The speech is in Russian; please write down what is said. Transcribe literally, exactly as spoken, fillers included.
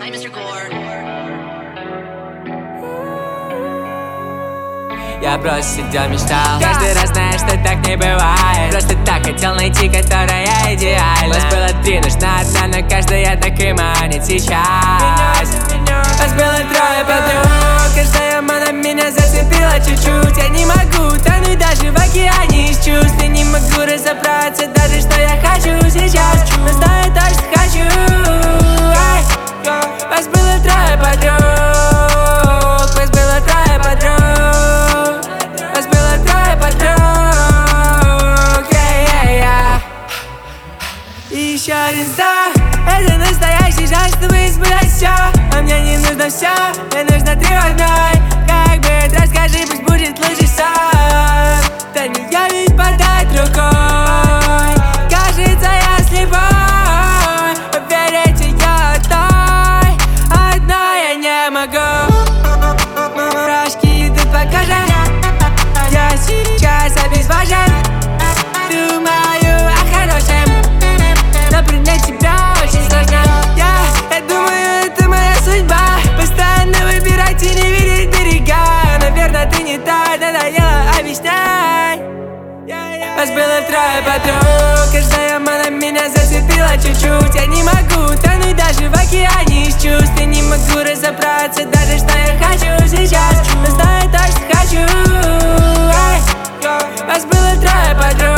I'm мистер Gore. Я просто сидел, мечтал. Каждый раз знаешь, что так не бывает. Просто так хотел найти, которая идеальна. Вас было три, нужна одна, но каждая так и манит сейчас. Вас было трое подруг, каждая мана меня зацепила чуть-чуть. Я не могу тонуть даже в океане из чувств. Я не могу разобраться даже, что я хочу сейчас. Но знаю точно хочу. Вас было трое подруг, вас было трое подруг, вас было трое подруг, yeah, yeah, yeah. И еще один вздох, это настоящий шанс, чтобы испытать все. А мне не нужно все, мне нужно три в одной. Как быть, расскажи, пусть будет лучший сон. Да не я ведь подать рукой, кажется, я слепой. Поверить ее одной, одной я не могу. Мурашки идут по коже, я сейчас обезвожен. Думаю о хорошем, но принять тебя очень сложно. Я, я думаю, это моя судьба. Постоянно выбирать и не видеть берега. Наверное, ты не так, надоело объяснять. Вас было трое подруг, каждая мана меня зацепила чуть-чуть. Я не могу тонуть даже в океане из чувств. Я не могу разобраться даже, что я хочу сейчас. Но знаю точно хочу. Вас было трое подруг.